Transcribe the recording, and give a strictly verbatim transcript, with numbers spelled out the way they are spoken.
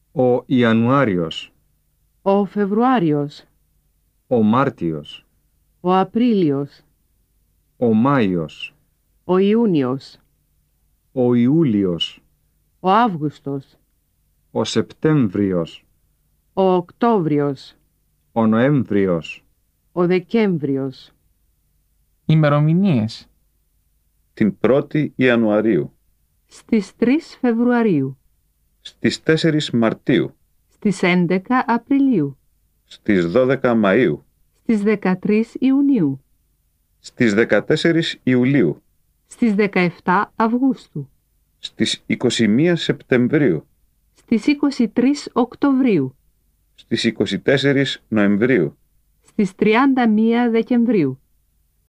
Ο Ιανουάριος, ο Φεβρουάριος, ο Μάρτιος, ο Απρίλιος, ο Μάιος, ο Ιούνιος, ο Ιούλιος, ο Αύγουστος, ο Σεπτέμβριος, ο Οκτώβριος, ο Νοέμβριος, ο Δεκέμβριος. Ημερομηνίες. Την πρώτη Ιανουαρίου, Στις τρεις Φεβρουαρίου, στις τέσσερις Μαρτίου, στις έντεκα Απριλίου, στις δώδεκα Μαΐου, στις δεκατρείς Ιουνίου, στις δεκατέσσερις Ιουλίου, στις δεκαεπτά Αυγούστου, στις είκοσι μία Σεπτεμβρίου, στις είκοσι τρεις Οκτωβρίου, στις είκοσι τέσσερις Νοεμβρίου, στις τριάντα μία Δεκεμβρίου.